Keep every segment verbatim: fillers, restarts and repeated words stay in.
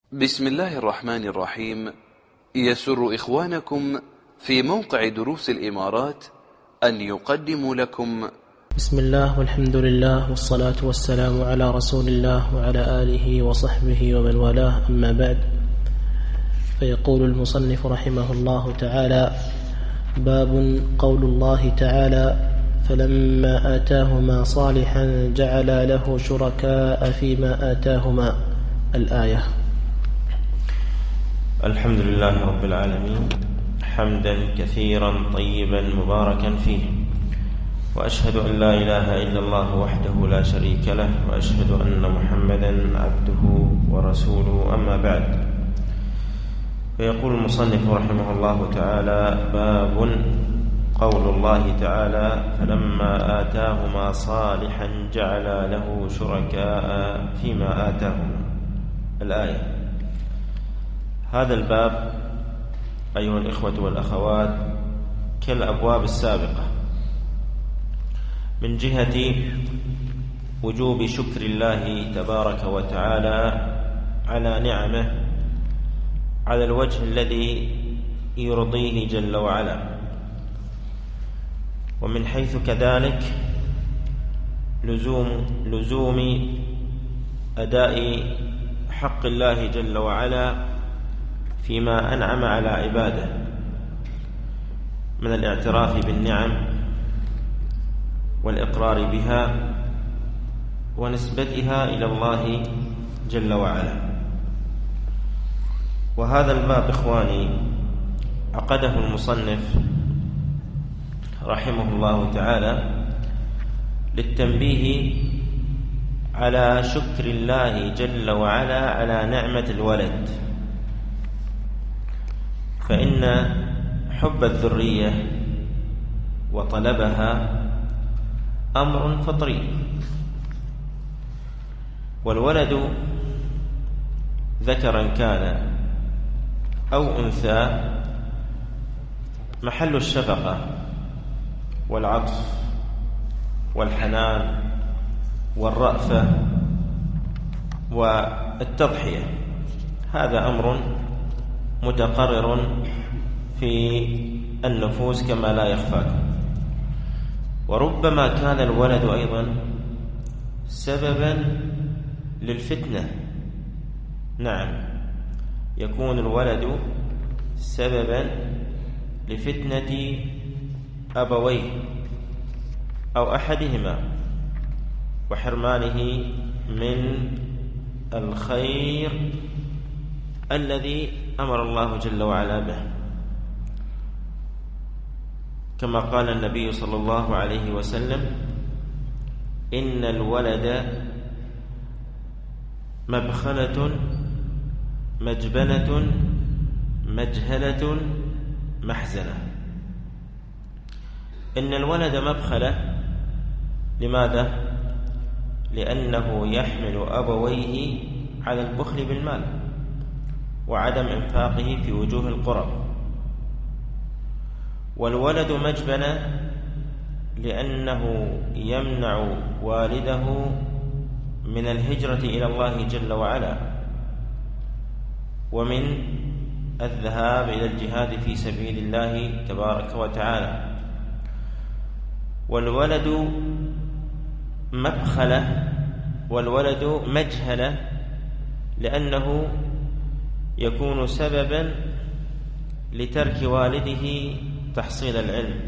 بسم الله الرحمن الرحيم. يسر إخوانكم في موقع دروس الإمارات أن يقدموا لكم بسم الله والحمد لله والصلاة والسلام على رسول الله وعلى آله وصحبه ومن والاه، أما بعد، فيقول المصنف رحمه الله تعالى: باب قول الله تعالى: فلما آتاهما صالحا جعل له شركاء فيما آتاهما، الآية. الحمد لله رب العالمين، حمدا كثيرا طيبا مباركا فيه، وأشهد أن لا إله إلا الله وحده لا شريك له، وأشهد أن محمدا عبده ورسوله، أما بعد. فيقول المصنف رحمه الله تعالى: باب قول الله تعالى: فلما آتاهما صالحا جعل له شركاء فيما آتاهما، الآية. هذا الباب أيها الإخوة والأخوات كالأبواب السابقة من جهة وجوب شكر الله تبارك وتعالى على نعمه على الوجه الذي يرضيه جل وعلا، ومن حيث كذلك لزوم لزوم أداء حق الله جل وعلا فيما أنعم على عباده من الاعتراف بالنعم والإقرار بها ونسبتها إلى الله جل وعلا. وهذا الباب إخواني عقده المصنف رحمه الله تعالى للتنبيه على شكر الله جل وعلا على نعمة الولد، فإن حب الذرية وطلبها أمر فطري، والولد ذكرا كان أو أنثى محل الشفقة والعطف والحنان والرأفة والتضحية. هذا أمر متقرر في النفوس كما لا يخفاكم. وربما كان الولد أيضا سببا للفتنة. نعم، يكون الولد سببا لفتنة أبويه أو أحدهما وحرمانه من الخير الذي أمر الله جل وعلا به، كما قال النبي صلى الله عليه وسلم: إن الولد مبخلة مجبنة مجهلة محزنة. إن الولد مبخلة، لماذا؟ لأنه يحمل أبويه على البخل بالمال وعدم إنفاقه في وجوه القرب. والولد مجبنة لأنه يمنع والده من الهجرة إلى الله جل وعلا ومن الذهاب إلى الجهاد في سبيل الله تبارك وتعالى. والولد مبخلة والولد مجهلة لأنه يكون سببا لترك والده تحصيل العلم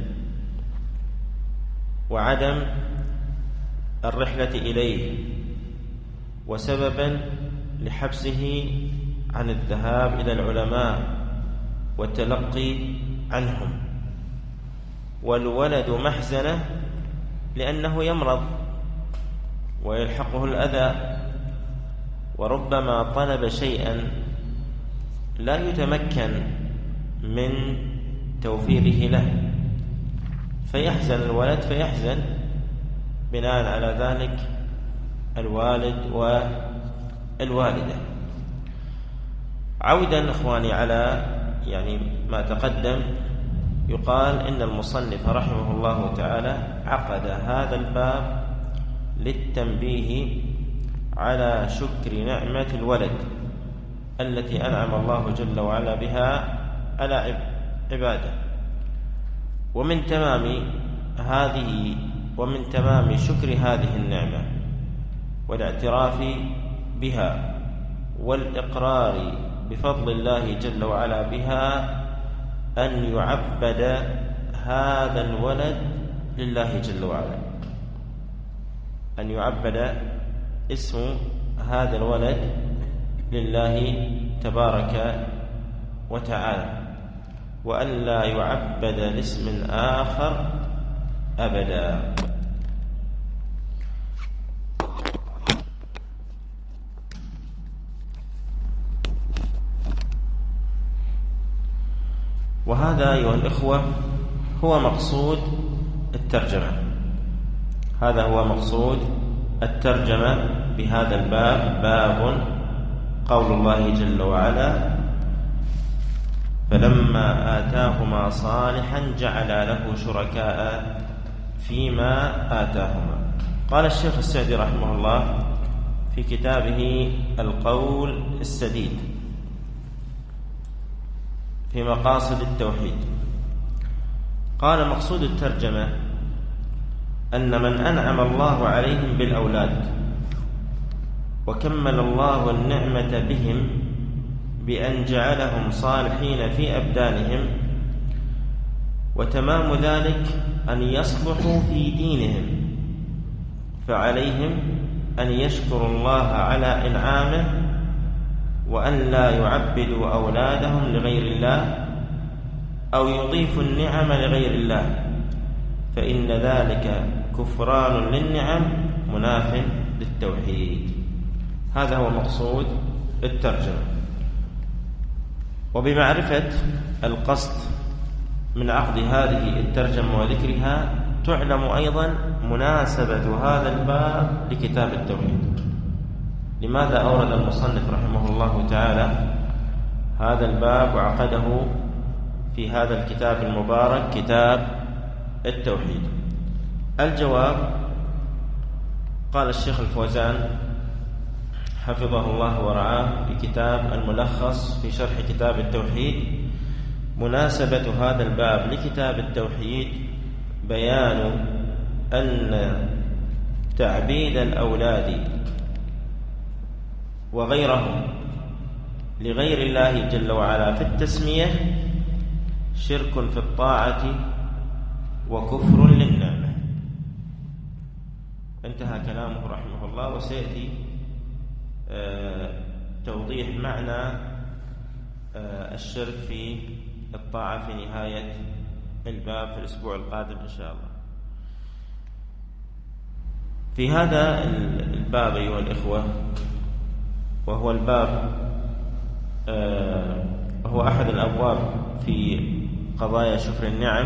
وعدم الرحلة إليه، وسببا لحبسه عن الذهاب إلى العلماء والتلقي عنهم. والولد محزنة لأنه يمرض ويلحقه الأذى، وربما طلب شيئا لا يتمكن من توفيره له، فيحزن الولد، فيحزن بناء على ذلك الوالد والوالدة. عودا إخواني على يعني ما تقدم، يقال إن المصنف رحمه الله تعالى عقد هذا الباب للتنبيه على شكر نعمة الولد التي أنعم الله جل وعلا بها على عباده. ومن تمام هذه ومن تمام شكر هذه النعمة والاعتراف بها والإقرار بفضل الله جل وعلا بها أن يعبد هذا الولد لله جل وعلا، أن يعبد اسم هذا الولد لله تبارك وتعالى، وأن لا يعبد لاسم آخر أبدا. وهذا أيها الإخوة هو مقصود الترجمة، هذا هو مقصود الترجمة بهذا الباب، باب قول الله جل وعلا: فلما آتاهما صالحا جعل له شركاء فيما آتاهما. قال الشيخ السعدي رحمه الله في كتابه القول السديد في مقاصد التوحيد، قال: مقصود الترجمة أن من أنعم الله عليهم بالأولاد وكمل الله النعمة بهم بأن جعلهم صالحين في أبدانهم، وتمام ذلك أن يصلحوا في دينهم، فعليهم أن يشكروا الله على إنعامه وأن لا يعبدوا أولادهم لغير الله أو يضيفوا النعم لغير الله، فإن ذلك كفران للنعم مناف للتوحيد. هذا هو مقصود الترجمة. وبمعرفة القصد من عقد هذه الترجمة وذكرها تعلم أيضا مناسبة هذا الباب لكتاب التوحيد. لماذا أورد المصنف رحمه الله تعالى هذا الباب وعقده في هذا الكتاب المبارك كتاب التوحيد؟ الجواب: قال الشيخ الفوزان حفظه الله ورعاه في كتاب الملخص في شرح كتاب التوحيد: مناسبة هذا الباب لكتاب التوحيد بيان أن تعبيد الأولاد وغيرهم لغير الله جل وعلا في التسمية شرك في الطاعة وكفر للنعمة. انتهى كلامه رحمه الله، وسيأتي آه توضيح معنى آه الشرك في الطاعة في نهاية الباب في الأسبوع القادم إن شاء الله. في هذا الباب أيها الإخوة، وهو الباب آه هو أحد الأبواب في قضايا شكر النعم،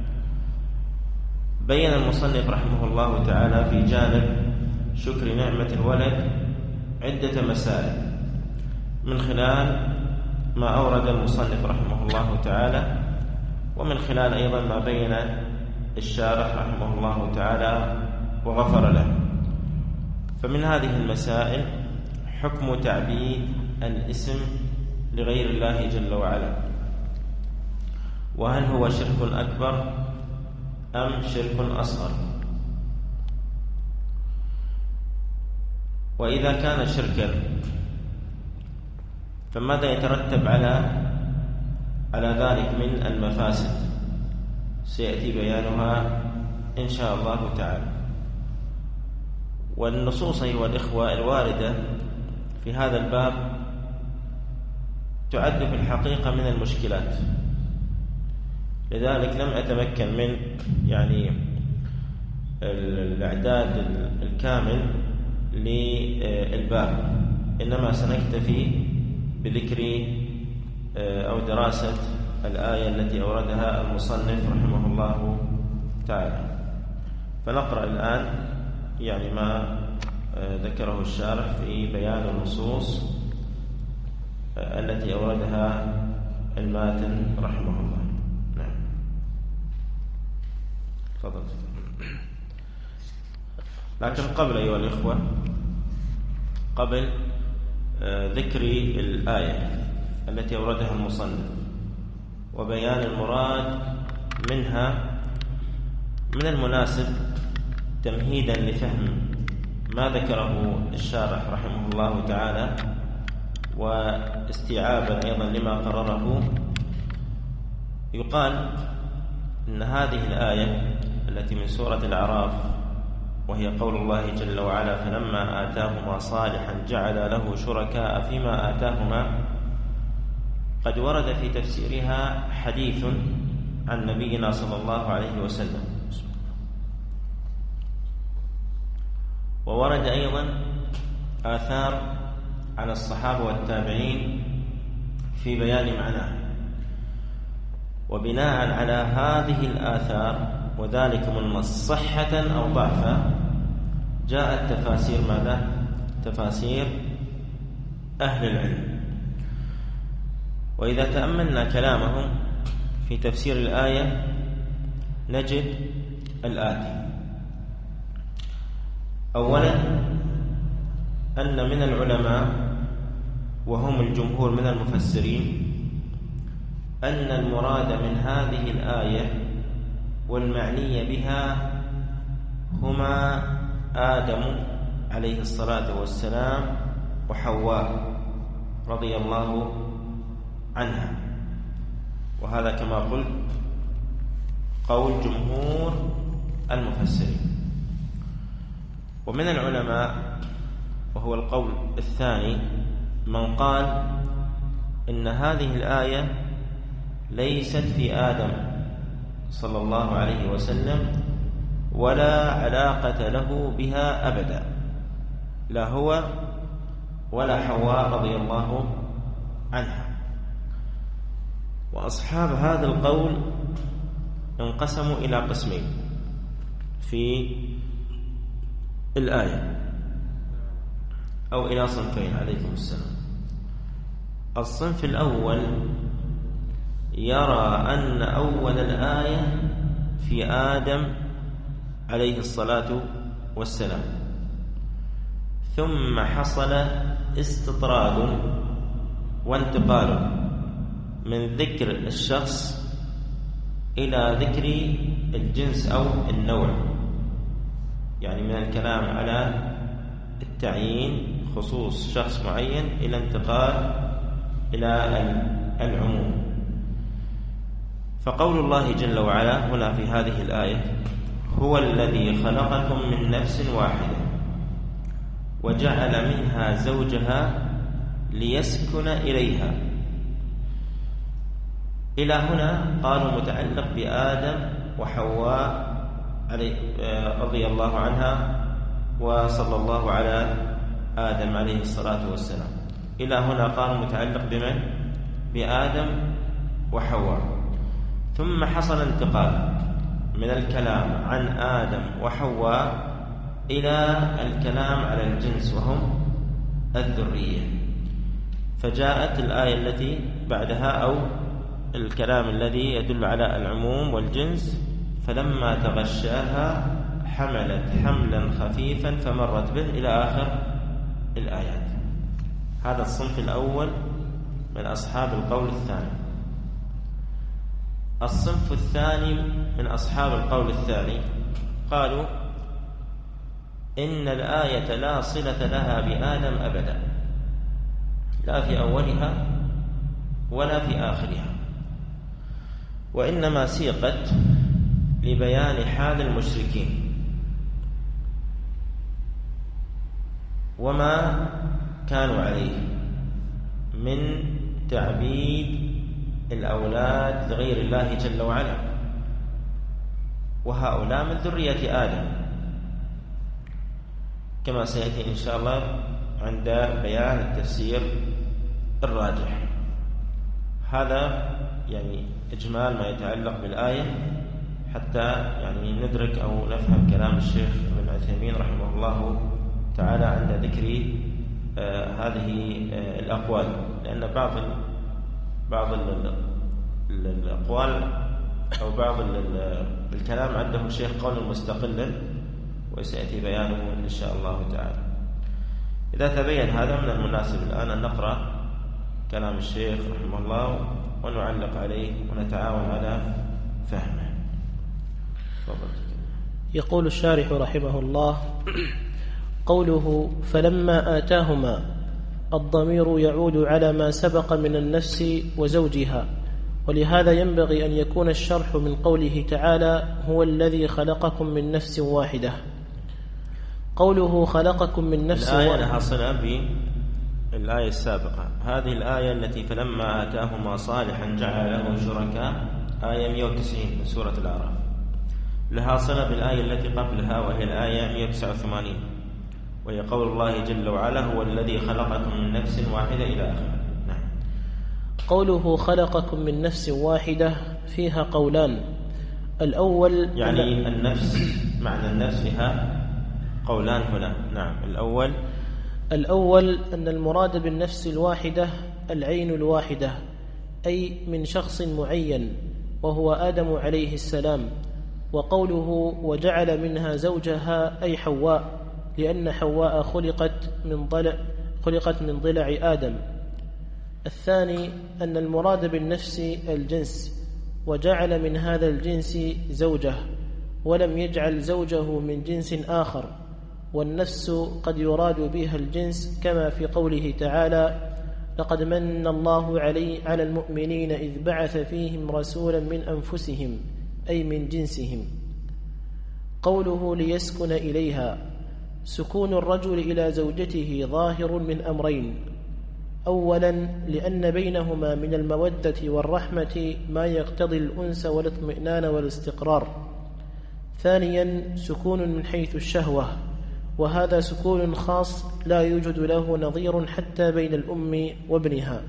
بين المصنف رحمه الله تعالى في جانب شكر نعمة الولد عدة مسائل، من خلال ما أورد المصنف رحمه الله تعالى، ومن خلال أيضا ما بين الشارح رحمه الله تعالى وغفر له. فمن هذه المسائل حكم تعبيد الاسم لغير الله جل وعلا، وهل هو شرك أكبر أم شرك أصغر؟ وإذا كان شركا فماذا يترتب على على ذلك من المفاسد؟ سيأتي بيانها إن شاء الله تعالى. والنصوص أيها الإخوة الواردة في هذا الباب تعد في الحقيقة من المشكلات، لذلك لم أتمكن من يعني الإعداد الكامل للباب، إنما سنكتفي بذكر أو دراسة الآية التي أوردها المصنف رحمه الله تعالى. فنقرأ الآن يعني ما ذكره الشارح في بيان النصوص التي أوردها الماتن رحمه الله. نعم، تفضل. لكن قبل أيها الإخوة، قبل ذكر الآية التي أوردها المصنف وبيان المراد منها، من المناسب تمهيدا لفهم ما ذكره الشارح رحمه الله تعالى واستيعابا أيضا لما قرره، يقال إن هذه الآية التي من سورة الأعراف وهي قول الله جل وعلا فلما آتاهما صالحا جعل له شركاء فيما آتاهما، قد ورد في تفسيرها حديث عن نبينا صلى الله عليه وسلم، وورد أيضا آثار على الصحابة والتابعين في بيان معناه. وبناء على هذه الآثار وذلك من النص صحة أو ضعفا جاءت تفاسير ماذا؟ تفاسير أهل العلم. وإذا تأملنا كلامهم في تفسير الآية نجد الآتي: أولا أن من العلماء وهم الجمهور من المفسرين أن المراد من هذه الآية والمعني بها هما آدم عليه الصلاة والسلام وحواء رضي الله عنها، وهذا كما قلت قول جمهور المفسرين. ومن العلماء وهو القول الثاني من قال إن هذه الآية ليست في آدم صلى الله عليه وسلم ولا علاقة له بها أبدا، لا هو ولا حواء رضي الله عنها. وأصحاب هذا القول انقسموا إلى قسمين في الآية، أو إلى صنفين عليكم السلام. الصنف الأول يرى أن أول الآية في آدم عليه الصلاة والسلام، ثم حصل استطراد وانتقال من ذكر الشخص إلى ذكر الجنس أو النوع، يعني من الكلام على التعيين خصوص شخص معين إلى انتقال إلى العموم. فقول الله جل وعلا هنا في هذه الآية هو الذي خلقكم من نفس واحدة وجعل منها زوجها ليسكن إليها، إلى هنا قالوا متعلق بآدم وحواء رضي الله عنها وصلى الله على آدم عليه الصلاة والسلام. إلى هنا قالوا متعلق بمن؟ بآدم وحواء. ثم حصل انتقال من الكلام عن آدم وحواء إلى الكلام على الجنس وهم الذرية، فجاءت الآية التي بعدها أو الكلام الذي يدل على العموم والجنس: فلما تغشاها حملت حملا خفيفا فمرت به إلى آخر الآيات. هذا الصنف الأول من أصحاب القول الثاني. الصنف الثاني من أصحاب القول الثاني قالوا إن الآية لا صلة لها بآدم أبدا، لا في أولها ولا في آخرها، وإنما سيقت لبيان حال المشركين وما كانوا عليه من تعبيد الأولاد لغير الله جل وعلا، وهؤلاء من ذرية آدم كما سيأتي إن شاء الله عند بيان التفسير الراجح. هذا يعني إجمال ما يتعلق بالآية حتى يعني ندرك أو نفهم كلام الشيخ ابن عثيمين رحمه الله تعالى عند ذكر آه هذه آه الأقوال، لأن بعض ال بعض ال الأقوال أو بعض ال الكلام عنده شيخ قول مستقلا وسيأتي بيانه إن شاء الله تعالى. إذا تبين هذا من المناسب الآن أن نقرأ كلام الشيخ رحمه الله ونعلق عليه ونتعاون على فهمه. يقول الشارح رحمه الله: قوله فلما آتاهما، الضمير يعود على ما سبق من النفس وزوجها، ولهذا ينبغي أن يكون الشرح من قوله تعالى: هو الذي خلقكم من نفس واحدة. قوله خلقكم من نفس الآية واحدة لها صلة بالآية السابقة. هذه الآية التي فلما آتاهما صالحا جعل له شركاء، آية مئة وتسعين من سورة الأعراف، لها صلة بالآية التي قبلها وهي الآية مئة وتسعة وثمانين، وهي قول الله جل وعلا: هو الذي خلقكم من نفس واحدة إلى آخره. نعم. قوله خلقكم من نفس واحدة فيها قولان. الأول يعني النفس، معنى النفس فيها قولان هنا. نعم. الأول الأول أن المراد بالنفس الواحدة العين الواحدة، أي من شخص معين وهو آدم عليه السلام. وقوله وجعل منها زوجها أي حواء، لأن حواء خلقت من ضلع خلقت من ضلع آدم. الثاني أن المراد بالنفس الجنس، وجعل من هذا الجنس زوجه ولم يجعل زوجه من جنس آخر. والنفس قد يراد بها الجنس، كما في قوله تعالى: لقد من الله علي على المؤمنين إذ بعث فيهم رسولا من أنفسهم، أي من جنسهم. قوله ليسكن إليها، سكون الرجل إلى زوجته ظاهر من أمرين: أولا لأن بينهما من المودة والرحمة ما يقتضي الأنس والاطمئنان والاستقرار. ثانيا سكون من حيث الشهوة، وهذا سكون خاص لا يوجد له نظير حتى بين الأم وابنها.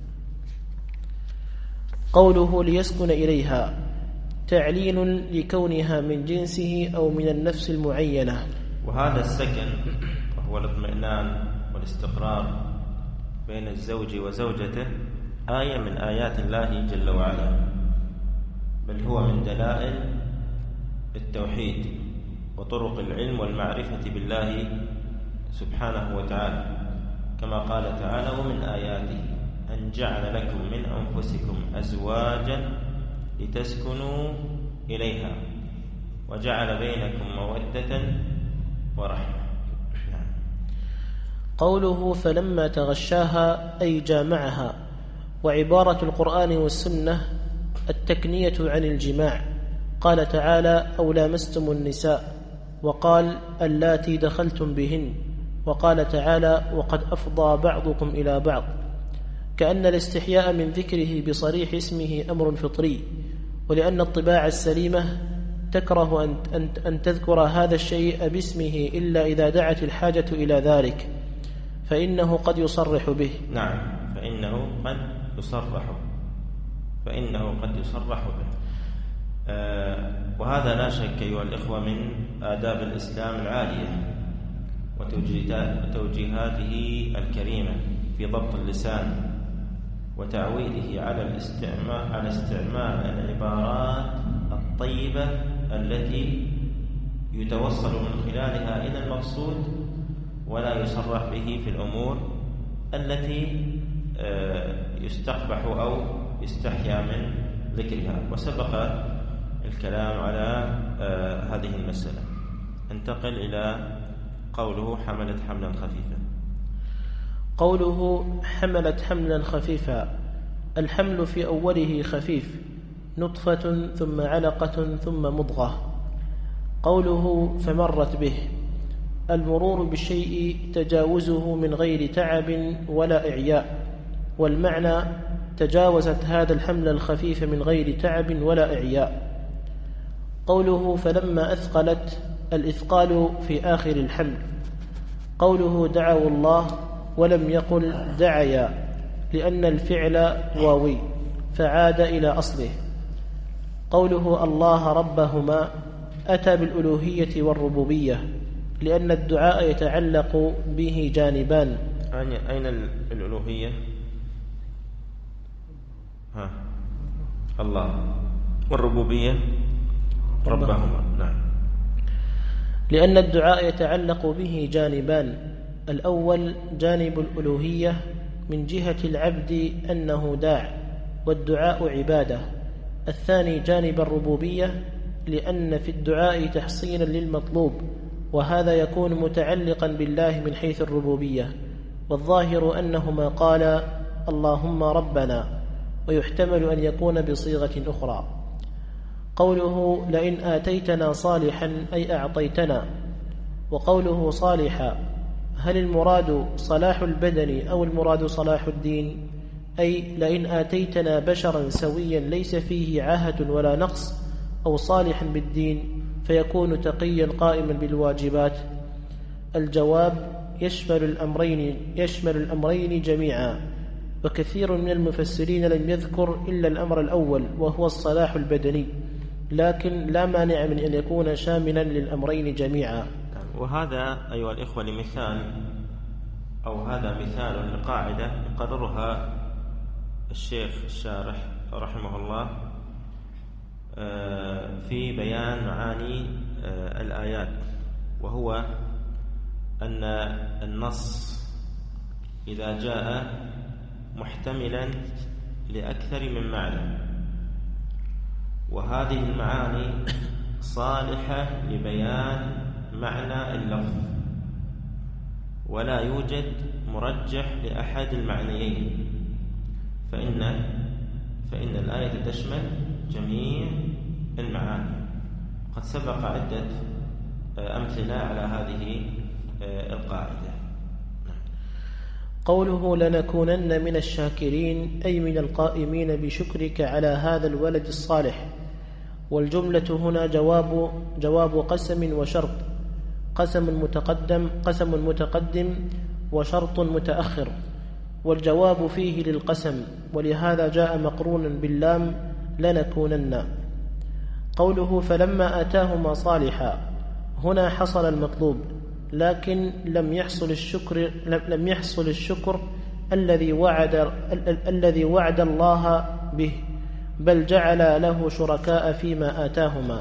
قوله ليسكن إليها تعليل لكونها من جنسه أو من النفس المعينة. وهذا السكن وهو الاطمئنان والاستقرار بين الزوج وزوجته آية من آيات الله جل وعلا، بل هو من دلائل التوحيد وطرق العلم والمعرفة بالله سبحانه وتعالى، كما قال تعالى: ومن آياته أن جعل لكم من أنفسكم أزواجا لتسكنوا إليها وجعل بينكم مودة ورحمة. قوله فلما تغشاها أي جامعها. وعبارة القرآن والسنة التكنية عن الجماع. قال تعالى: أو لامستم النساء، وقال: اللاتي دخلتم بهن، وقال تعالى: وقد أفضى بعضكم إلى بعض. كأن الاستحياء من ذكره بصريح اسمه أمر فطري، ولأن الطباع السليمة تكره أن, أن تذكر هذا الشيء باسمه إلا إذا دعت الحاجة إلى ذلك، فإنه قد يصرح به. نعم، فإنه قد يصرح فإنه قد يصرح به. آه وهذا لا شك أيها الإخوة من آداب الإسلام العالية وتوجيهاته الكريمة في ضبط اللسان وتعويده على الاستعمال على استعمال العبارات الطيبة التي يتوصل من خلالها إلى المقصود، ولا يصرح به في الأمور التي يستقبح أو يستحيا من ذكرها. وسبق الكلام على هذه المسألة. انتقل إلى قوله حملت حملا خفيفا. قوله حملت حملا خفيفا، الحمل في أوله خفيف، نطفة ثم علقة ثم مضغة. قوله فمرت به، المرور بالشيء تجاوزه من غير تعب ولا إعياء، والمعنى تجاوزت هذا الحمل الخفيف من غير تعب ولا إعياء. قوله فلما أثقلت، الإثقال في آخر الحمل. قوله دعوا الله ولم يقل دعيا، لأن الفعل واوي فعاد إلى أصله. قوله الله ربهما، أتى بالألوهية والربوبية، لأن الدعاء يتعلق به جانبان. أين الألوهية؟ ها الله، والربوبية ربهما. نعم. لأن الدعاء يتعلق به جانبان، الأول جانب الألوهية من جهة العبد أنه داع والدعاء عبادة. الثاني جانب الربوبية لأن في الدعاء تحصيلا للمطلوب، وهذا يكون متعلقا بالله من حيث الربوبية. والظاهر أنهما قال اللهم ربنا، ويحتمل أن يكون بصيغة أخرى. قوله لئن آتيتنا صالحا أي أعطيتنا. وقوله صالحا هل المراد صلاح البدن أو المراد صلاح الدين؟ أي لئن آتيتنا بشرا سويا ليس فيه عاهة ولا نقص، أو صالحا بالدين فيكون تقيا قائما بالواجبات. الجواب يشمل الأمرين, يشمل الأمرين جميعا، وكثير من المفسرين لم يذكر إلا الأمر الأول وهو الصلاح البدني، لكن لا مانع من أن يكون شاملا للأمرين جميعا. وهذا أيها الإخوة لمثال أو هذا مثال لقاعدة يقررها الشيخ الشارح رحمه الله في بيان معاني الآيات، وهو أن النص إذا جاء محتملا لأكثر من معنى، وهذه المعاني صالحة لبيان معنى اللفظ، ولا يوجد مرجح لأحد المعنيين، فإن فإن الآية تشمل جميع المعاني. قد سبق عدة أمثلة على هذه القاعدة. قوله لنكونن من الشاكرين أي من القائمين بشكرك على هذا الولد الصالح. والجملة هنا جواب جواب قسم وشرط، قسم متقدم قسم متقدم وشرط متأخر، والجواب فيه للقسم، ولهذا جاء مقرونا باللام لنكونن. قوله فلما آتاهما صالحا، هنا حصل المطلوب، لكن لم يحصل الشكر لم يحصل الشكر الذي وعد الذي وعد الله به، بل جعل له شركاء فيما آتاهما.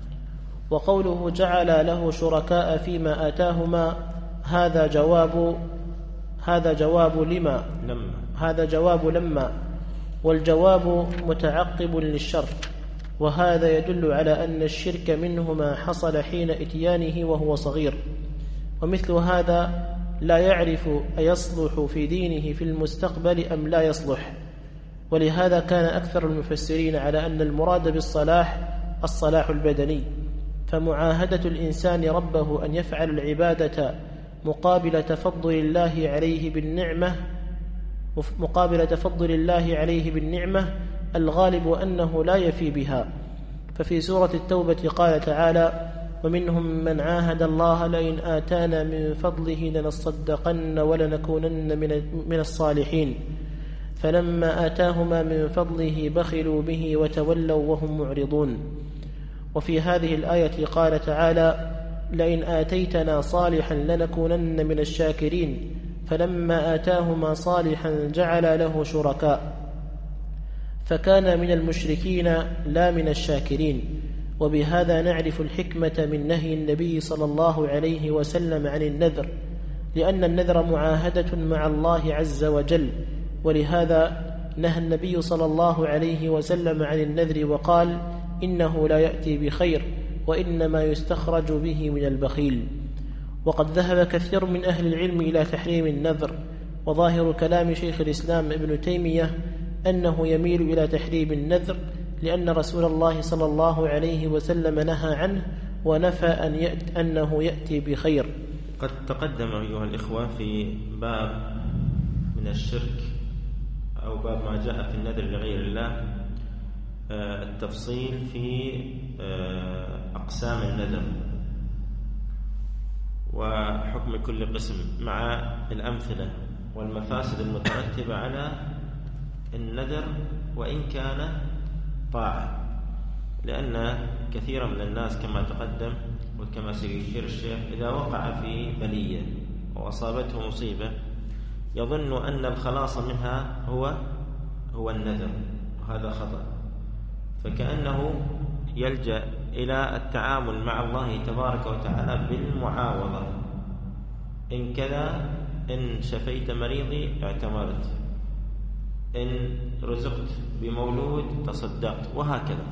وقوله جعل له شركاء فيما آتاهما هذا جواب هذا جواب لما لما هذا جواب لما والجواب متعقب للشرط، وهذا يدل على أن الشرك منه ما حصل حين إتيانه وهو صغير، ومثل هذا لا يعرف أيصلح في دينه في المستقبل أم لا يصلح. ولهذا كان أكثر المفسرين على أن المراد بالصلاح الصلاح البدني، فمعاهدة الإنسان ربه أن يفعل العبادة مقابل تفضل الله عليه بالنعمة مقابل تفضل الله عليه بالنعمة الغالب أنه لا يفي بها. ففي سورة التوبة قال تعالى ومنهم من عاهد الله لئن آتانا من فضله لنصدقن ولنكونن من الصالحين، فلما آتاهما من فضله بخلوا به وتولوا وهم معرضون. وفي هذه الآية قال تعالى لئن آتيتنا صالحا لنكونن من الشاكرين، فلما آتاهما صالحا جعل له شركاء، فكان من المشركين لا من الشاكرين. وبهذا نعرف الحكمة من نهي النبي صلى الله عليه وسلم عن النذر، لأن النذر معاهدة مع الله عز وجل، ولهذا نهى النبي صلى الله عليه وسلم عن النذر وقال إنه لا يأتي بخير وإنما يستخرج به من البخيل. وقد ذهب كثير من أهل العلم إلى تحريم النذر، وظاهر كلام شيخ الإسلام ابن تيمية أنه يميل إلى تحريم النذر، لأن رسول الله صلى الله عليه وسلم نهى عنه ونفى أن يأت أنه يأتي بخير. قد تقدم أيها الإخوة في باب من الشرك أو باب ما جاء في النذر لغير الله التفصيل في أقسام النذر وحكم كل قسم مع الأمثلة والمفاسد المترتبة على النذر وإن كان طاعة، لأن كثيرا من الناس كما تقدم وكما سيشير الشيخ إذا وقع في بلية وأصابته مصيبة يظن أن الخلاص منها هو هو النذر، وهذا خطأ، فكأنه يلجأ إلى التعامل مع الله تبارك وتعالى بالمعاوضة، إن كذا، إن شفيت مريضي اعتمرت، إن رزقت بمولود تصدقت، وهكذا.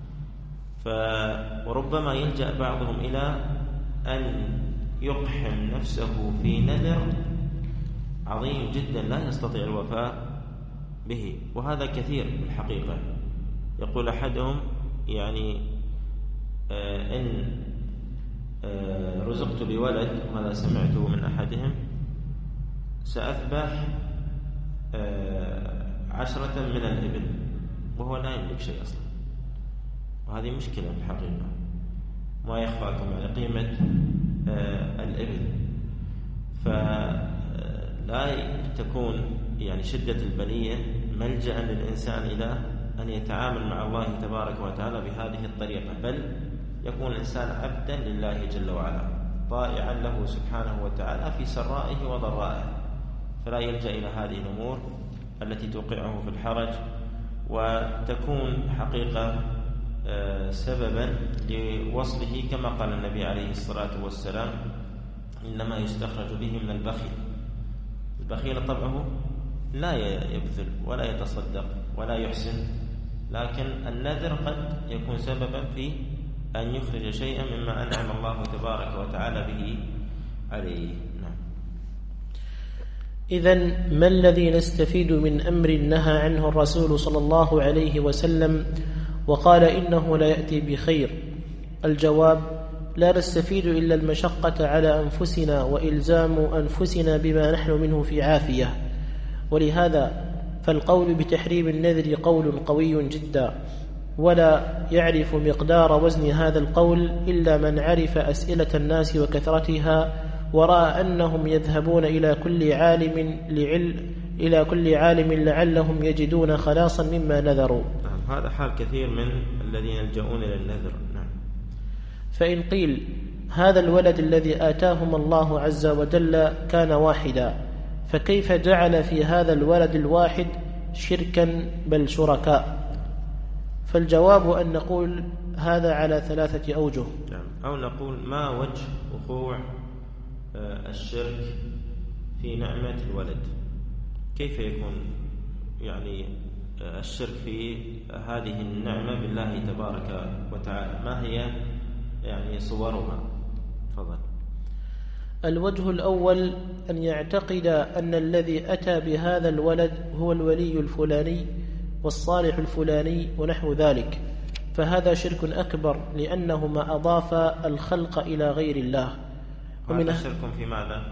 فربما يلجأ بعضهم إلى أن يقحم نفسه في نذر عظيم جدا لا يستطيع الوفاء به، وهذا كثير الحقيقة. يقول أحدهم يعني آه إن آه رزقت بولد، وهذا سمعته من أحدهم، سأذبح آه عشرة من الإبل، وهو لا يملك شيء أصلا. وهذه مشكلة في الحقيقة، ما يخفاكم على قيمة آه الإبل. فلا تكون يعني شدة البلية ملجأ للإنسان إلى أن يتعامل مع الله تبارك وتعالى بهذه الطريقة، بل يكون الإنسان عبدا لله جل وعلا، طائعا له سبحانه وتعالى في سرائه وضرائه، فلا يلجأ إلى هذه الأمور التي توقعه في الحرج، وتكون حقيقة سببا لوصله كما قال النبي عليه الصلاة والسلام: إنما يستخرج به من البخيل. البخيل طبعه لا يبذل ولا يتصدق ولا يحسن، لكن النذر قد يكون سببا في أن يخرج شيئا مما أنعم الله تبارك وتعالى به عليه. نعم. إذن ما الذي نستفيد من أمر نهى عنه الرسول صلى الله عليه وسلم وقال إنه لا يأتي بخير؟ الجواب: لا نستفيد إلا المشقة على أنفسنا وإلزام أنفسنا بما نحن منه في عافية. ولهذا فالقول بتحريم النذر قول قوي جدا، ولا يعرف مقدار وزن هذا القول إلا من عرف أسئلة الناس وكثرتها، ورأى أنهم يذهبون إلى كل عالم لعل إلى كل عالم لعلهم يجدون خلاصا مما نذروا. نعم، هذا حال كثير من الذين يلجؤون إلى النذر. نعم. فإن قيل هذا الولد الذي آتاهم الله عز وجل كان واحدا، فكيف جعل في هذا الولد الواحد شركا بل شركاء؟ فالجواب أن نقول هذا على ثلاثة أوجه. نعم. أو نقول ما وجه وقوع الشرك في نعمة الولد؟ كيف يكون يعني الشرك في هذه النعمة بالله تبارك وتعالى؟ ما هي يعني صورها؟ تفضل. الوجه الأول أن يعتقد أن الذي أتى بهذا الولد هو الولي الفلاني والصالح الفلاني ونحو ذلك، فهذا شرك أكبر لأنهما أضاف الخلق إلى غير الله. ومن شرك في ماذا؟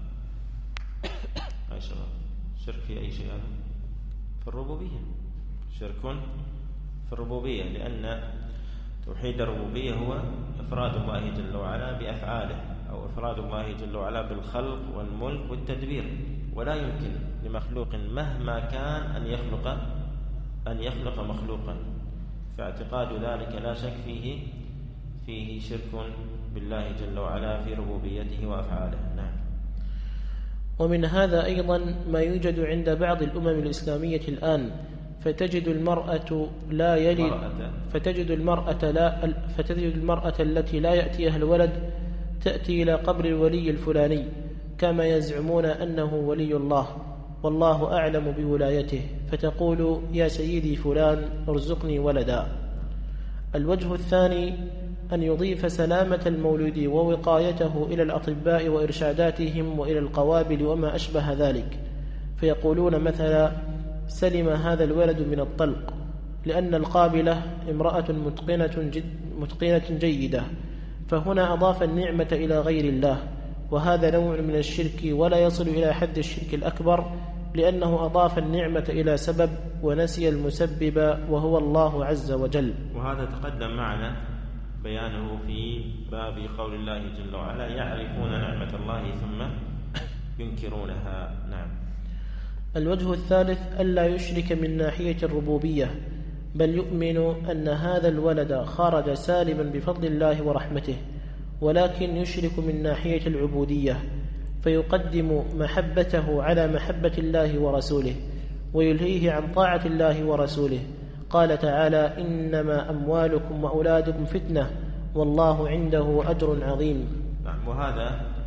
أي شباب، شرك في أي شيء؟ في الربوبية. شرك في الربوبية، لأن توحيد الربوبية هو إفراد الله جل وعلا بأفعاله، أو إفراد الله جل وعلا بالخلق والملك والتدبير، ولا يمكن لمخلوق مهما كان أن يخلق أن يخلق مخلوقا، فاعتقاد ذلك لا شك فيه فيه شرك بالله جل وعلا في ربوبيته وأفعاله. نعم. ومن هذا أيضا ما يوجد عند بعض الأمم الإسلامية الآن، فتجد المرأة لا يلد فتجد المرأة لا فتجد المرأة التي لا يأتيها الولد تأتي إلى قبر الولي الفلاني كما يزعمون أنه ولي الله والله أعلم بولايته، فتقول: يا سيدي فلان ارزقني ولدا. الوجه الثاني أن يضيف سلامة المولود ووقايته إلى الأطباء وإرشاداتهم وإلى القوابل وما أشبه ذلك، فيقولون مثلا: سلم هذا الولد من الطلق، لأن القابلة امرأة متقنة, جد متقنة جيدة، فهنا أضاف النعمة إلى غير الله، وهذا نوع من الشرك ولا يصل إلى حد الشرك الأكبر، لأنه أضاف النعمة إلى سبب ونسي المسبب وهو الله عز وجل. وهذا تقدم معنا بيانه في باب قول الله جل وعلا: يعرفون نعمة الله ثم ينكرونها. نعم. الوجه الثالث ألا يشرك من ناحية الربوبية، بل يؤمن أن هذا الولد خرج سالما بفضل الله ورحمته، ولكن يشرك من ناحية العبودية، فيقدم محبته على محبة الله ورسوله، ويلهيه عن طاعة الله ورسوله. قال تعالى: إنما أموالكم وأولادكم فتنة والله عنده أجر عظيم. نعم. وهذا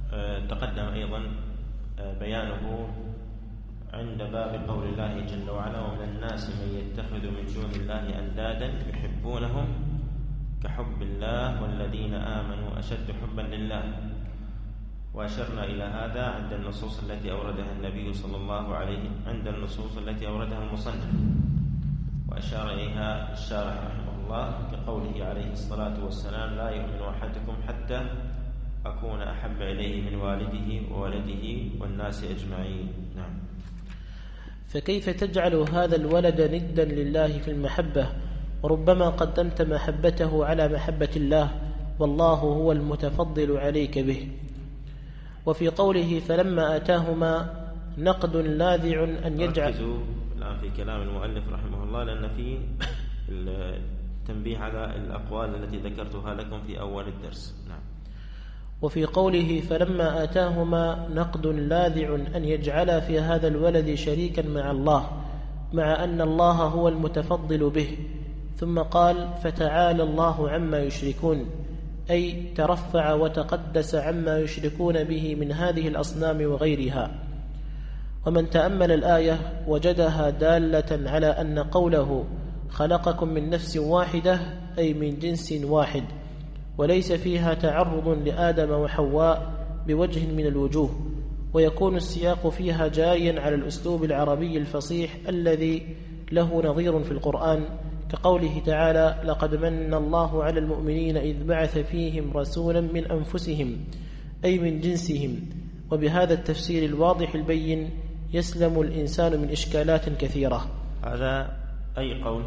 تقدم أيضا بيانه عند باب قول الله جل وعلا: ومن الناس من يتخذ من دون الله أندادا يحبونهم كحب الله والذين آمنوا أشد حبا لله. وأشرنا إلى هذا عند النصوص التي أوردها النبي صلى الله عليه عند النصوص التي أوردها المصنف، وأشار إليها الشارح رحمه الله كقوله عليه الصلاة والسلام: لا يؤمن أحدكم حتى أكون أحب إليه من والده وولده والناس أجمعين. نعم. فكيف تجعل هذا الولد ندا لله في المحبة، وربما قدمت محبته على محبة الله والله هو المتفضل عليك به؟ وفي قوله فلما آتاهما نقد لاذع أن يجعل. ركزوا الآن في كلام المؤلف رحمه الله، لأن في التنبيه على الأقوال التي ذكرتها لكم في أول الدرس. نعم. وفي قوله فلما آتاهما نقد لاذع أن يجعل في هذا الولد شريكا مع الله، مع أن الله هو المتفضل به. ثم قال فتعالى الله عما يشركون، أي ترفع وتقدس عما يشركون به من هذه الأصنام وغيرها. ومن تأمل الآية وجدها دالة على أن قوله خلقكم من نفس واحدة أي من جنس واحد، وليس فيها تعرض لآدم وحواء بوجه من الوجوه، ويكون السياق فيها جاريا على الأسلوب العربي الفصيح الذي له نظير في القرآن، كقوله تعالى لقد من الله على المؤمنين إذ بعث فيهم رسولا من أنفسهم أي من جنسهم. وبهذا التفسير الواضح البين يسلم الإنسان من إشكالات كثيرة. هذا أي قول؟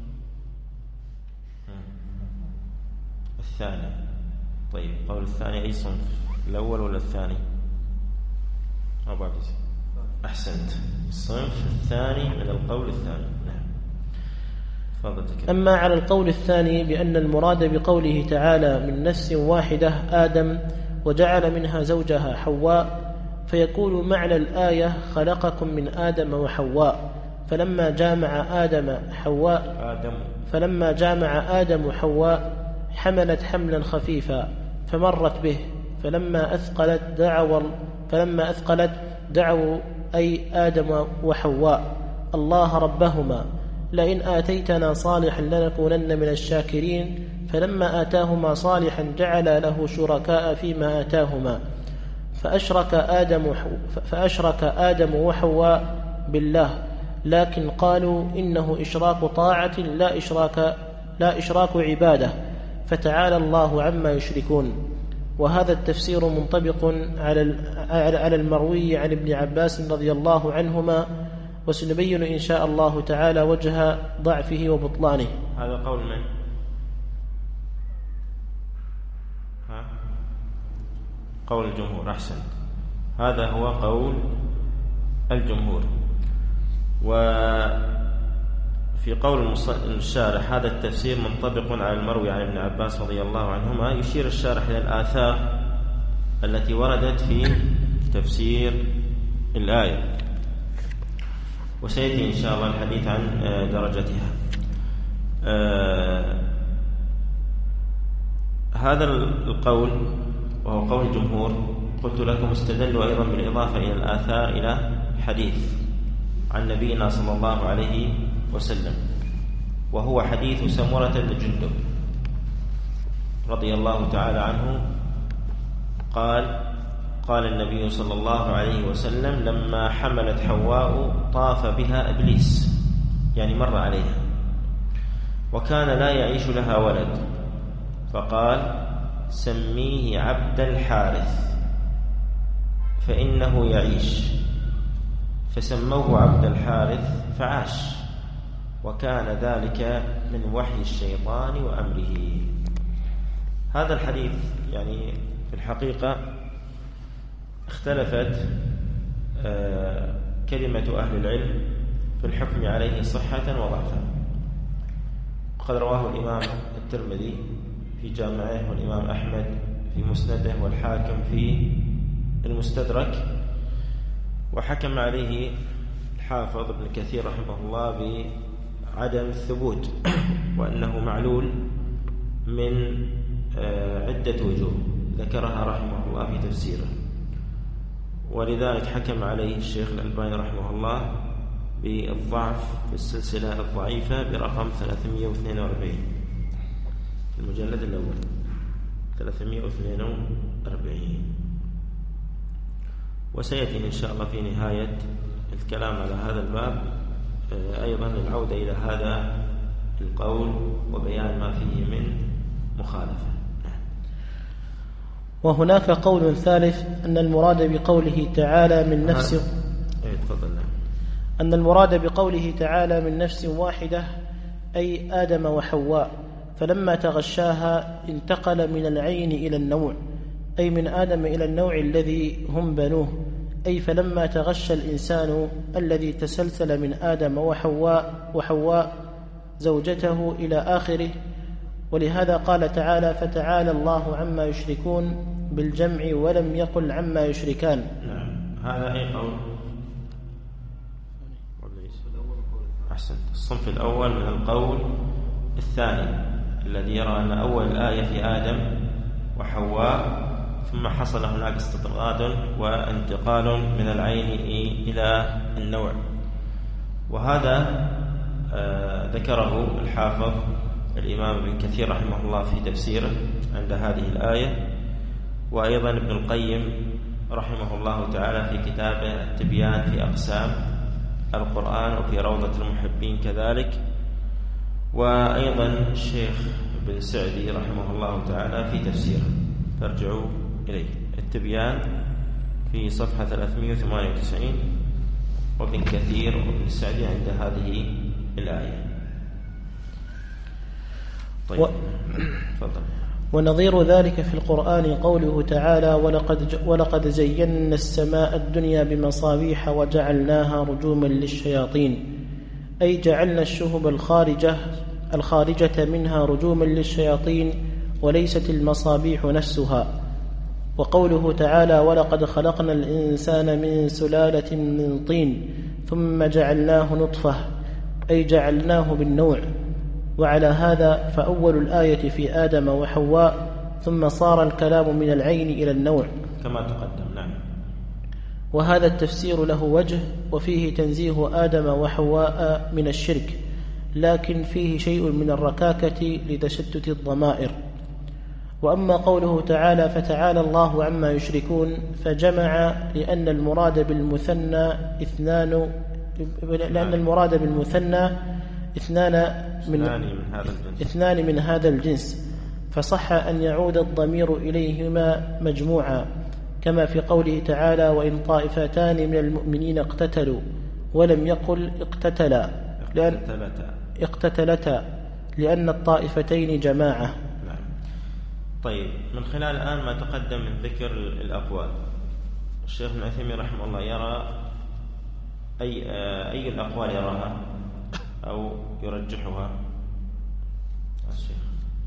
الثاني. طيب، قول الثاني أي صنف، الأول ولا الثاني؟ ما بعد. أحسنت، الصنف الثاني من القول الثاني. نعم. أما على القول الثاني بأن المراد بقوله تعالى من نفس واحدة آدم وجعل منها زوجها حواء، فيكون معنى الآية خلقكم من آدم وحواء، فلما جامع آدم حواء آدم فلما جامع آدم حواء حملت حملا خفيفا فمرت به، فلما أثقلت دعوا فلما أثقلت دعوا أي آدم وحواء الله ربهما لئن آتيتنا صالحا لنكونن من الشاكرين، فلما آتاهما صالحا جعل له شركاء فيما آتاهما، فأشرك آدم فأشرك آدم وحواء بالله، لكن قالوا إنه إشراك طاعة لا إشراك لا إشراك عبادة، فتعالى الله عما يشركون. وهذا التفسير منطبق على على المروي عن ابن عباس رضي الله عنهما، وسنبين إن شاء الله تعالى وجه ضعفه وبطلانه. هذا قول من؟ ها؟ قول الجمهور. أحسن، هذا هو قول الجمهور. وفي قول الشارح هذا التفسير منطبق على المروي عن ابن عباس رضي الله عنهما، يشير الشارح إلى الآثار التي وردت في تفسير الآية، وسيأتي إن شاء الله الحديث عن درجتها. آه هذا القول وهو قول الجمهور، قلت لكم استدلوا أيضا بالإضافة إلى الآثار إلى حديث عن نبينا صلى الله عليه وسلم، وهو حديث سمرة بن جندب رضي الله تعالى عنه قال قال النبي صلى الله عليه وسلم لما حملت حواء طاف بها إبليس، يعني مر عليها، وكان لا يعيش لها ولد، فقال سميه عبد الحارث فإنه يعيش، فسموه عبد الحارث فعاش، وكان ذلك من وحي الشيطان وأمره. هذا الحديث يعني في الحقيقة اختلفت كلمة أهل العلم في الحكم عليه صحة وضعفا. وقد رواه الإمام الترمذي في جامعه، والإمام أحمد في مسنده، والحاكم في المستدرك، وحكم عليه الحافظ ابن كثير رحمه الله بعدم الثبوت، وأنه معلول من عدة وجوه ذكرها رحمه الله في تفسيره. ولذلك حكم عليه الشيخ الألباني رحمه الله بالضعف في السلسلة الضعيفة برقم ثلاثمائة واثنين وأربعين في المجلد الأول ثلاثمائة واثنين وأربعين. وسيأتي إن شاء الله في نهاية الكلام على هذا الباب أيضا العودة إلى هذا القول وبيان ما فيه من مخالفة. وهناك قول ثالث أن المراد بقوله تعالى من نفس تفضل. أن المراد بقوله تعالى من نفس واحدة أي آدم وحواء، فلما تغشاها انتقل من العين إلى النوع، أي من آدم إلى النوع الذي هم بنوه، أي فلما تغشى الإنسان الذي تسلسل من آدم وحواء وحواء زوجته إلى آخره. ولهذا قال تعالى فتعالى الله عما يشركون بالجمع ولم يقل عما يشركان. نعم. هذا أي قول؟ أحسنت. الصنف الأول من القول الثاني الذي يرى أن أول الآية في آدم وحواء ثم حصل هناك استطراد وانتقال من العين إلى النوع، وهذا آه ذكره الحافظ الإمام ابن كثير رحمه الله في تفسيره عند هذه الآية، وأيضا ابن القيم رحمه الله تعالى في كتابه التبيان في أقسام القرآن وفي روضة المحبين كذلك، وأيضا الشيخ ابن سعدي رحمه الله تعالى في تفسيره، فارجعوا إليه التبيان في صفحة ثلاثمائة وثمانية وتسعين، وابن كثير وابن سعدي عند هذه الآية. طيب و... فضل. ونظير ذلك في القرآن قوله تعالى ولقد, ج... ولقد زينا السماء الدنيا بمصابيح وجعلناها رجوما للشياطين، أي جعلنا الشهب الخارجة الخارجة منها رجوما للشياطين وليست المصابيح نفسها. وقوله تعالى ولقد خلقنا الإنسان من سلالة من طين ثم جعلناه نطفة، أي جعلناه بالنوع. وعلى هذا فأول الآية في آدم وحواء، ثم صار الكلام من العين إلى النوع كما تقدم. نعم. وهذا التفسير له وجه، وفيه تنزيه آدم وحواء من الشرك، لكن فيه شيء من الركاكة لتشتت الضمائر. وأما قوله تعالى فتعالى الله عما يشركون فجمع لأن المراد بالمثنى اثنان لأن المراد بالمثنى اثنان من, اثنان من هذا الجنس، فصح أن يعود الضمير إليهما مجموعا، كما في قوله تعالى وإن طائفتان من المؤمنين اقتتلوا، ولم يقل اقتتلا لأن اقتتلتا لأن الطائفتين جماعة. نعم. طيب، من خلال الآن ما تقدم من ذكر الأقوال، الشيخ ابن عثيمين رحمه الله يرى أي, أي الأقوال يراها أو يرجحها؟ الشيخ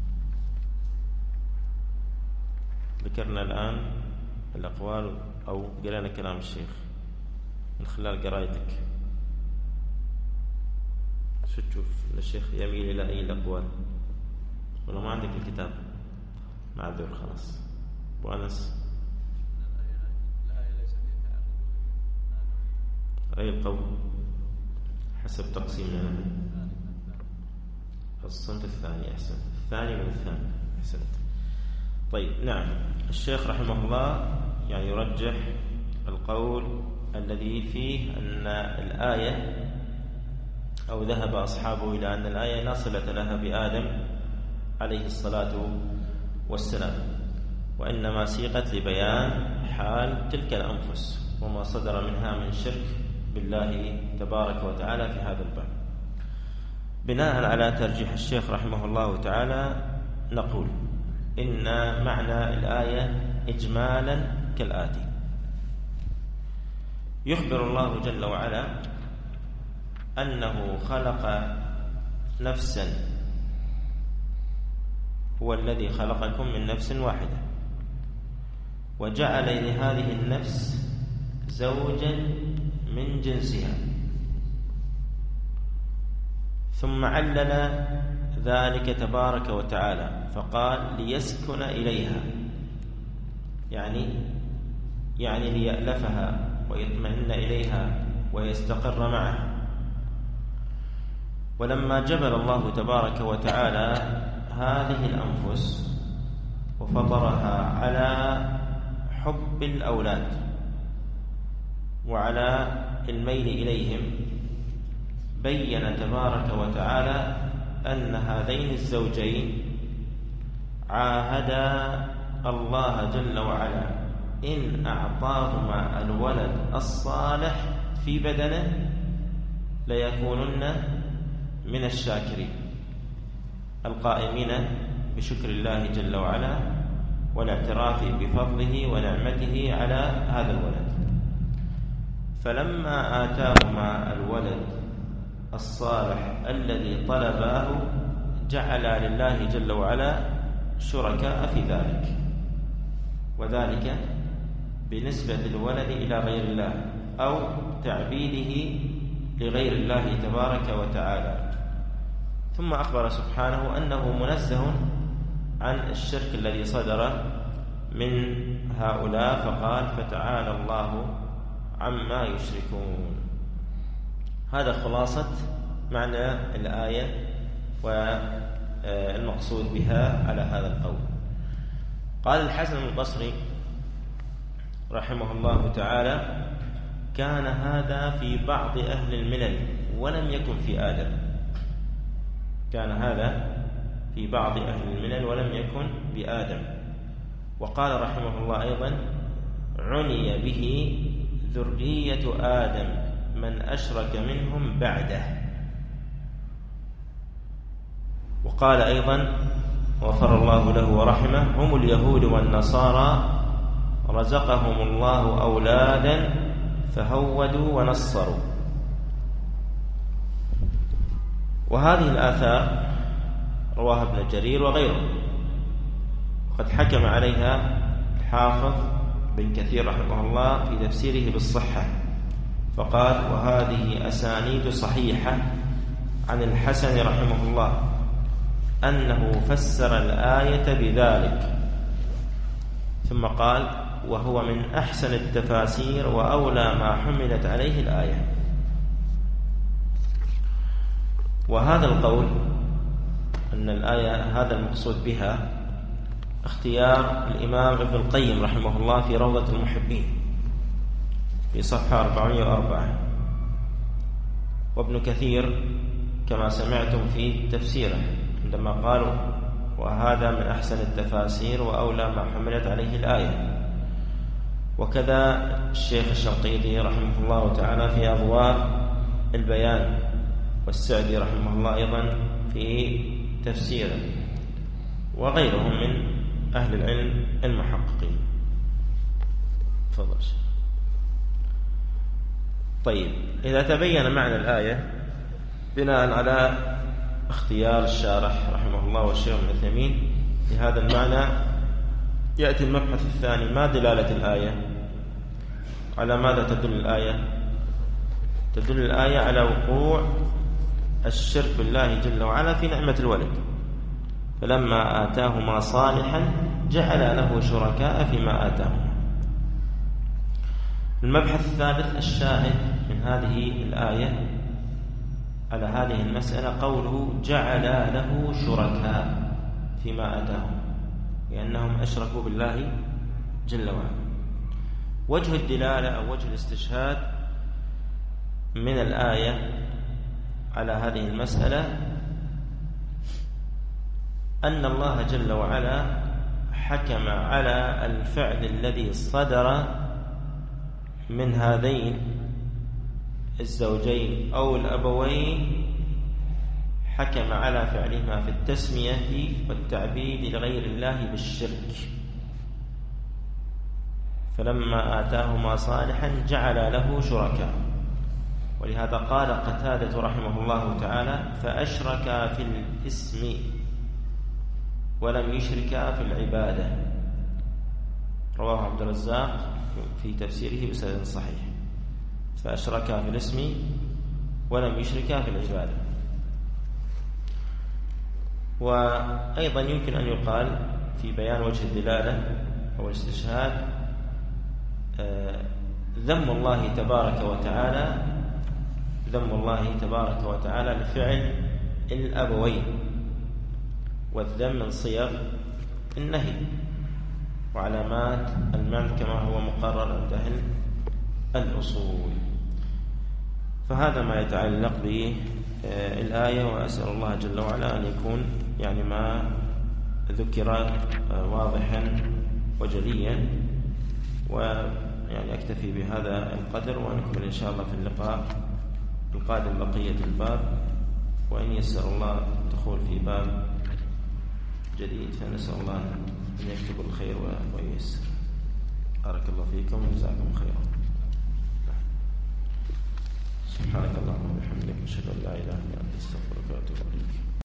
ذكرنا الآن الأقوال أو قرأنا كلام الشيخ من خلال قرايتك، شو تشوف الشيخ يميل إلى أي الأقوال؟ ولا ما عندك الكتاب؟ معذور خلاص. وأنس أي القول حسب تقسيمنا الصنف الثاني. أحسن، الثاني من الثاني. أحسنت. طيب، نعم. الشيخ رحمه الله يعني يرجح القول الذي فيه أن الآية أو ذهب أصحابه إلى أن الآية لا صلة لها بآدم عليه الصلاة والسلام، وإنما سيقت لبيان حال تلك الأنفس وما صدر منها من شرك بالله تبارك وتعالى في هذا الباب. بناء على ترجيح الشيخ رحمه الله تعالى نقول إن معنى الآية إجمالا كالآتي: يخبر الله جل وعلا أنه خلق نفسا، هو الذي خلقكم من نفس واحدة، وجعل لهذه النفس زوجا من جنسها، ثم علل ذلك تبارك وتعالى فقال ليسكن إليها، يعني يعني ليألفها ويطمئن إليها ويستقر معه. ولما جبل الله تبارك وتعالى هذه الأنفس وفطرها على حب الأولاد وعلى الميل إليهم، بين تبارك وتعالى أن هذين الزوجين عاهدا الله جل وعلا إن أعطاهما الولد الصالح في بدنه ليكونن من الشاكرين القائمين بشكر الله جل وعلا والاعتراف بفضله ونعمته على هذا الولد. فلما آتاهما الولد الصالح الذي طلباه جعل لله جل وعلا شركاء في ذلك، وذلك بنسبة الولد إلى غير الله أو تعبيده لغير الله تبارك وتعالى. ثم أخبر سبحانه أنه منزه عن الشرك الذي صدر من هؤلاء، فقال فتعالى الله عما يشركون. هذا خلاصة معنى الآية والمقصود بها على هذا القول. قال الحسن البصري رحمه الله تعالى: كان هذا في بعض أهل الملل ولم يكن في آدم. كان هذا في بعض أهل الملل ولم يكن بآدم. وقال رحمه الله أيضا: عني به ذرية آدم من أشرك منهم بعده. وقال أيضا غفر الله له ورحمه: هم اليهود والنصارى رزقهم الله أولادا فهودوا ونصروا. وهذه الآثار رواها ابن جرير وغيره، وقد حكم عليها الحافظ بن كثير رحمه الله في تفسيره بالصحة، فقال: وهذه أسانيد صحيحة عن الحسن رحمه الله أنه فسر الآية بذلك. ثم قال: وهو من أحسن التفاسير وأولى ما حملت عليه الآية. وهذا القول أن الآية هذا المقصود بها اختيار الإمام ابن القيم رحمه الله في روضة المحبين في صفحة أربعمائة وأربعة، وابن كثير كما سمعتم في تفسيره عندما قالوا: وهذا من أحسن التفاسير وأولى ما حملت عليه الآية. وكذا الشيخ الشنقيطي رحمه الله تعالى في أضواء البيان، والسعدي رحمه الله أيضا في تفسيره، وغيرهم من أهل العلم المحققين. تفضل. طيب، إذا تبين معنى الآية بناء على اختيار الشارح رحمه الله والشيخ ابن عثيمين لهذا المعنى، يأتي المبحث الثاني: ما دلالة الآية؟ على ماذا تدل الآية؟ تدل الآية على وقوع الشرك بالله جل وعلا في نعمة الولد، فلما آتاهما صالحا جعل له شركاء فيما آتاهما. المبحث الثالث الشاهد من هذه الآية على هذه المسألة قوله جعل له شركاء فيما آتاهم، لأنهم أشركوا بالله جل وعلا. وجه الدلالة أو وجه الاستشهاد من الآية على هذه المسألة أن الله جل وعلا حكم على الفعل الذي صدر من هذين الزوجين أو الأبوين، حكم على فعلهما في التسمية والتعبيد لغير الله بالشرك. فلما آتاهما صالحا جعل له شركاء، ولهذا قال قتادة رحمه الله تعالى: فأشركا في الاسم ولم يشركا في العبادة. رواه عبد الرزاق في تفسيره بسند صحيح: فأشركا في الاسم ولم يشركا في العبادة. وأيضا يمكن أن يقال في بيان وجه الدلالة أو الاستشهاد ذم الله تبارك وتعالى ذم الله تبارك وتعالى لفعل الأبوين، والذم من صيغ النهي وعلامات المنع كما هو مقرر عند أهل الأصول. فهذا ما يتعلق بالآية، وأسأل الله جل وعلا أن يكون يعني ما ذكر واضحا وجليا، ويعني أكتفي بهذا القدر، ونكمل إن شاء الله في اللقاء القادم بقية الباب، وإن يسر الله الدخول في باب جديد فنسأل الله أن يكتب الخير وييسر. بارك الله فيكم وجزاكم خيرا. سبحانك اللهم وبحمدك، أشهد أن لا إله إلا أنت، أستغفرك وأتوب إليك.